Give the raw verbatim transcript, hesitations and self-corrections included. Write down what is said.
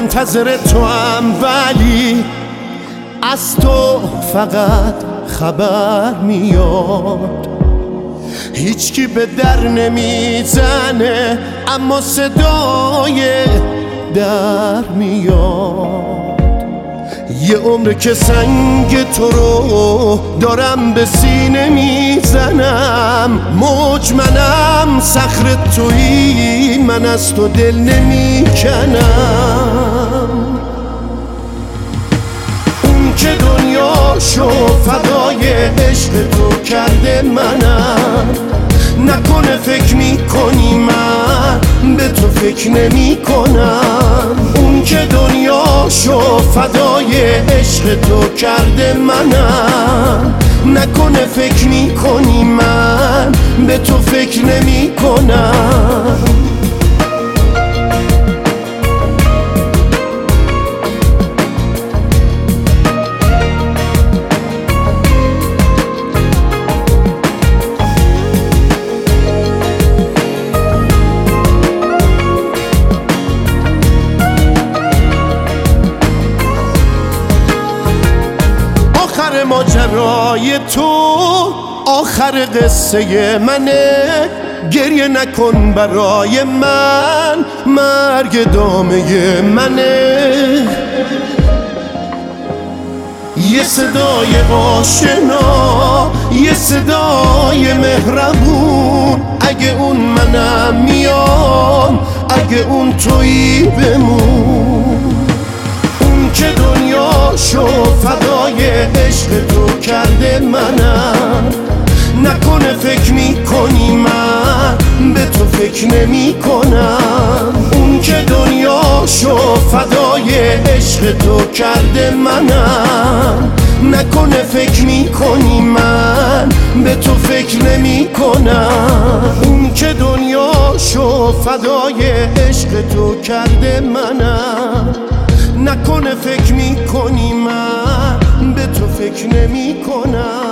منتظر تو هم، ولی از تو فقط خبر میاد. هیچکی به در نمیزنه اما صدای در میاد. یه عمر که سنگ تو رو دارم به سینه میزنم، موج منم صخره تویی، من از تو دل نمیکنم. اون که دنیاشو فدای عشق تو کرده منم، نکنه فکر میکنی من به تو فکر نمی کنم. اون که دنیاشو فدای عشق تو کرده منم، نکنه فکر میکنی من به تو فکر نمی کنم. آخر ماجرای تو آخر قصه منه، گریه نکن برای من، مرگ دامه منه. یه صدای آشنا، یه صدای مهربون، اگه اون منم میام، اگه اون تویی بمون. اون که دنیاشو فدای عشق تو کرده منم، نکنه فکر میکنی من به تو فکر نمی کنم. اون که دنیاشو فدای عشق تو کرده منم، نکنه فکر میکنی من به تو فکر نمی کنم. اون که دنیاشو فدای عشق تو کرده منم، نکنه فکر میکنی من به تو فکر نمی کنم.